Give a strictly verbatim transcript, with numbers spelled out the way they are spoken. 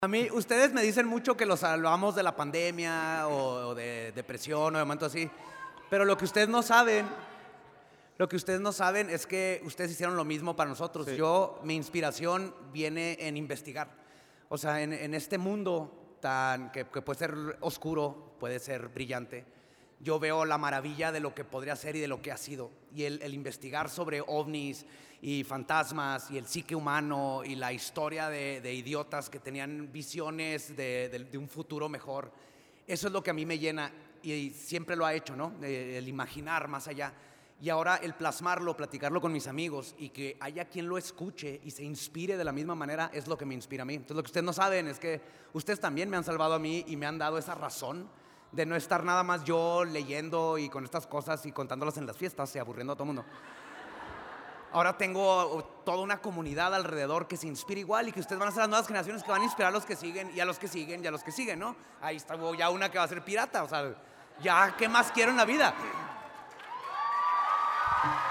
A mí, ustedes me dicen mucho que los salvamos de la pandemia o, o de depresión o de momentos así, pero lo que ustedes no saben, lo que ustedes no saben es que ustedes hicieron lo mismo para nosotros. Sí. Yo, mi inspiración viene en investigar. O sea, en, en este mundo tan que, que puede ser oscuro, puede ser brillante, yo veo la maravilla de lo que podría ser y de lo que ha sido. Y el, el investigar sobre ovnis y fantasmas y el psique humano y la historia de, de idiotas que tenían visiones de, de, de un futuro mejor, eso es lo que a mí me llena y siempre lo ha hecho, ¿no? El imaginar más allá. Y ahora el plasmarlo, platicarlo con mis amigos y que haya quien lo escuche y se inspire de la misma manera es lo que me inspira a mí. Entonces lo que ustedes no saben es que ustedes también me han salvado a mí y me han dado esa razón de no estar nada más yo leyendo y con estas cosas y contándolas en las fiestas y aburriendo a todo el mundo. Ahora tengo toda una comunidad alrededor que se inspira igual y que ustedes van a ser las nuevas generaciones que van a inspirar a los que siguen y a los que siguen y a los que siguen, ¿no? Ahí está ya una que va a ser pirata, o sea, ya, ¿qué más quiero en la vida?